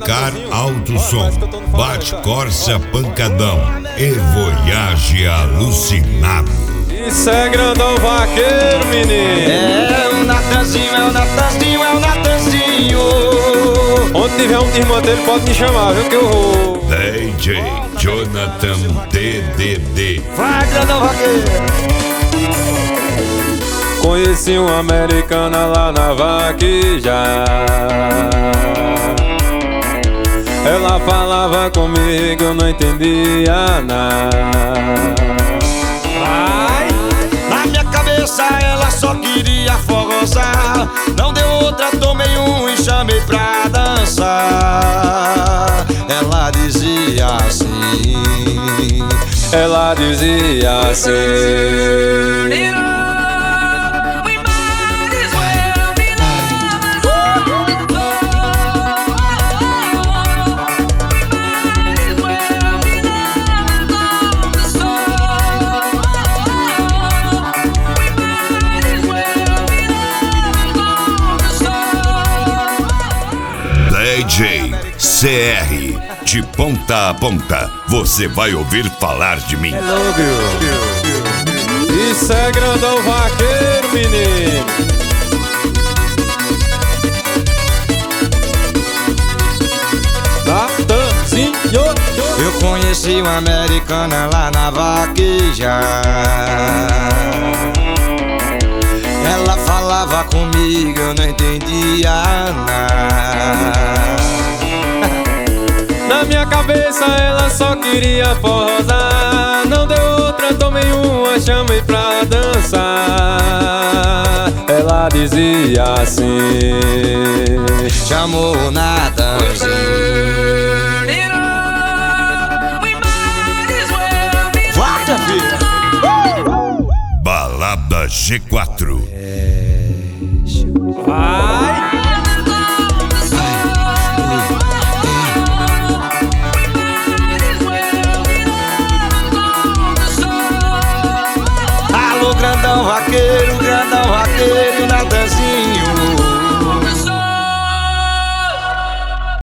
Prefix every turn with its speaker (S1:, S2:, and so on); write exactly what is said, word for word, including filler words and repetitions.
S1: Car Alto Som, Bate Corsa Pancadão e Voyage Alucinado.
S2: Isso é grandão vaqueiro, menino.
S3: É o Natanzinho, é o Natanzinho, é o Natanzinho.
S2: Onde tiver um desmantelho pode me chamar, viu que eu vou.
S1: D J Jonathan D D D.
S3: Vai, grandão vaqueiro.
S2: Conheci uma americana lá na vaqueja. Ela falava comigo, eu não entendia nada.
S3: Ai, na minha cabeça ela só queria forrosar. Não deu outra, tomei um e chamei pra dançar. Ela dizia assim,
S2: ela dizia assim.
S1: D J C R, de ponta a ponta, você vai ouvir falar de mim.
S2: Isso é grandão vaqueiro, menino. Natanzinho.
S3: eu conheci uma americana lá na vaqueja. Ela falava comigo, eu não entendia nada.
S2: Na minha cabeça ela só queria forrosar. Não deu outra, tomei uma, chamei pra dançar. Ela dizia assim,
S3: chamou o Natanzinho. Vai, minha filha.
S1: Balada G quatro.
S2: ah!